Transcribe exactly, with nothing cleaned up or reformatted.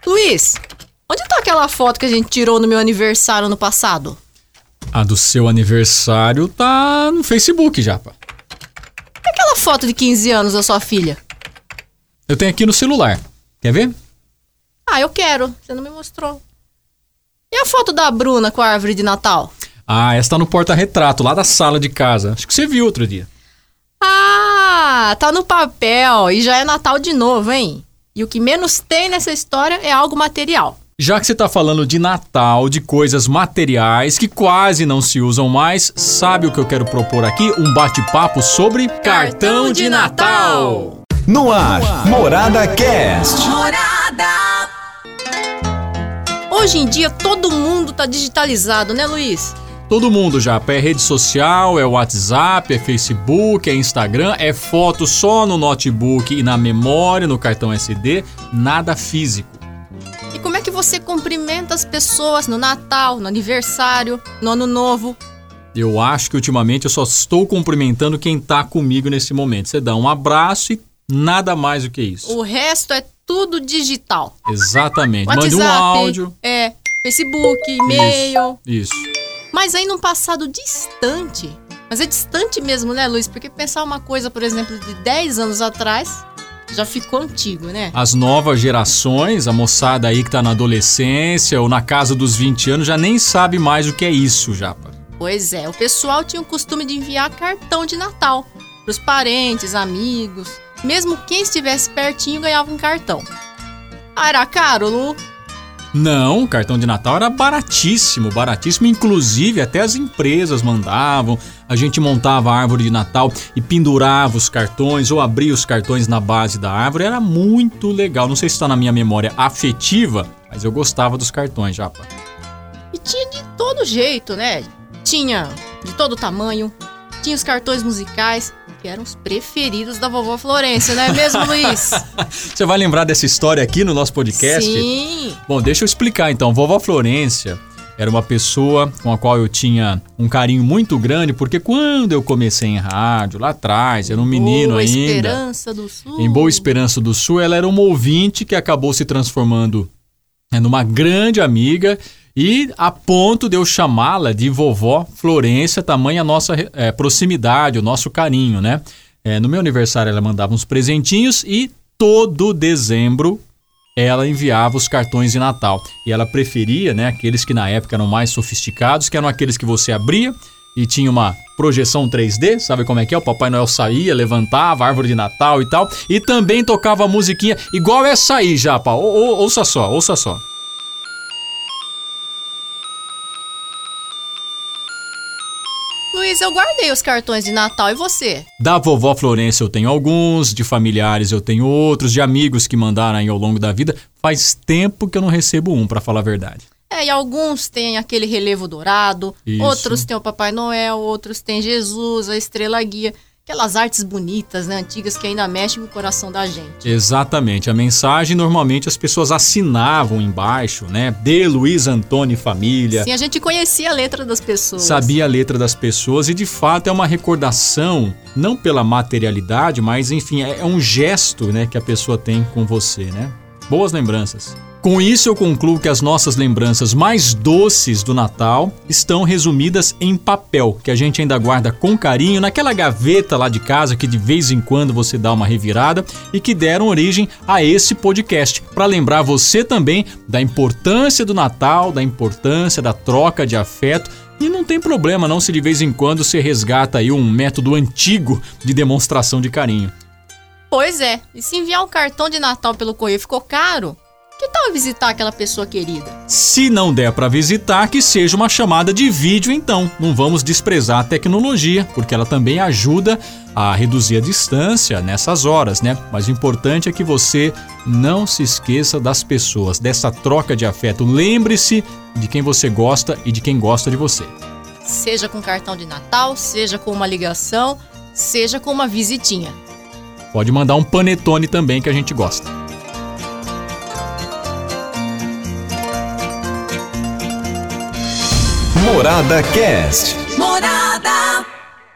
Luiz, onde tá aquela foto que a gente tirou no meu aniversário ano passado? A do seu aniversário tá no Facebook, Japa. E aquela foto de quinze anos da sua filha? Eu tenho aqui no celular. Quer ver? Ah, eu quero. Você não me mostrou. E a foto da Bruna com a árvore de Natal? Ah, essa tá no porta-retrato, lá da sala de casa. Acho que você viu outro dia. Ah, tá no papel e já é Natal de novo, hein? E o que menos tem nessa história é algo material. Já que você tá falando de Natal, de coisas materiais que quase não se usam mais, sabe o que eu quero propor aqui? Um bate-papo sobre cartão de Natal. No ar, Morada Cast. Morada! Hoje em dia todo mundo tá digitalizado, né, Luiz? Todo mundo já, é rede social, é WhatsApp, é Facebook, é Instagram, é foto só no notebook e na memória, no cartão S D, nada físico. E como é que você cumprimenta as pessoas no Natal, no aniversário, no Ano Novo? Eu acho que ultimamente eu só estou cumprimentando quem tá comigo nesse momento. Você dá um abraço e nada mais do que isso. O resto é tudo digital. Exatamente. WhatsApp, manda um áudio. É, Facebook, e-mail. Isso, isso. Mas aí num passado distante, mas é distante mesmo, né, Luiz? Porque pensar uma coisa, por exemplo, de dez anos atrás, já ficou antigo, né? As novas gerações, a moçada aí que tá na adolescência ou na casa dos vinte anos, já nem sabe mais o que é isso, Japa. Pois é, o pessoal tinha o costume de enviar cartão de Natal pros parentes, amigos. Mesmo quem estivesse pertinho ganhava um cartão. Ah, era caro, Lu? Não, o cartão de Natal era baratíssimo, baratíssimo. Inclusive, até as empresas mandavam. A gente montava a árvore de Natal e pendurava os cartões ou abria os cartões na base da árvore. Era muito legal. Não sei se está na minha memória afetiva, mas eu gostava dos cartões, Japa. E tinha de todo jeito, né? Tinha de todo tamanho. Tinha os cartões musicais, que eram os preferidos da vovó Florência, não é mesmo, Luiz? Você vai lembrar dessa história aqui no nosso podcast? Sim. Bom, deixa eu explicar então. Vovó Florência era uma pessoa com a qual eu tinha um carinho muito grande, porque quando eu comecei em rádio, lá atrás, era um menino Boa ainda. Esperança do Sul. Em Boa Esperança do Sul, ela era uma ouvinte que acabou se transformando numa grande amiga e a ponto de eu chamá-la de vovó Florência, tamanha a nossa é, proximidade, o nosso carinho, né? É, no meu aniversário ela mandava uns presentinhos e todo dezembro ela enviava os cartões de Natal. E ela preferia, né, aqueles que na época eram mais sofisticados, que eram aqueles que você abria e tinha uma projeção três D, sabe como é que é? O Papai Noel saía, levantava a árvore de Natal e tal, e também tocava a musiquinha igual essa aí, Japa. Ou, ou, ouça só, ouça só. Luiz, eu guardei os cartões de Natal, e você? Da vovó Florência eu tenho alguns, de familiares eu tenho outros, de amigos que mandaram aí ao longo da vida. Faz tempo que eu não recebo um, pra falar a verdade. É, e alguns têm aquele relevo dourado, Isso. Outros têm o Papai Noel, outros têm Jesus, a Estrela Guia. Aquelas artes bonitas, né, antigas, que ainda mexem com o coração da gente. Exatamente. A mensagem, normalmente, as pessoas assinavam embaixo, né? De Luiz Antônio e família. Sim, a gente conhecia a letra das pessoas. Sabia a letra das pessoas e, de fato, é uma recordação, não pela materialidade, mas, enfim, é um gesto, né, que a pessoa tem com você, né? Boas lembranças. Com isso, eu concluo que as nossas lembranças mais doces do Natal estão resumidas em papel, que a gente ainda guarda com carinho naquela gaveta lá de casa que de vez em quando você dá uma revirada e que deram origem a esse podcast, para lembrar você também da importância do Natal, da importância da troca de afeto. E não tem problema não se de vez em quando você resgata aí um método antigo de demonstração de carinho. Pois é, e se enviar um cartão de Natal pelo correio ficou caro? Que tal visitar aquela pessoa querida? Se não der para visitar, que seja uma chamada de vídeo então. Não vamos desprezar a tecnologia, porque ela também ajuda a reduzir a distância nessas horas, né? Mas o importante é que você não se esqueça das pessoas, dessa troca de afeto. Lembre-se de quem você gosta e de quem gosta de você. Seja com cartão de Natal, seja com uma ligação, seja com uma visitinha. Pode mandar um panetone também, que a gente gosta. Morada Cast.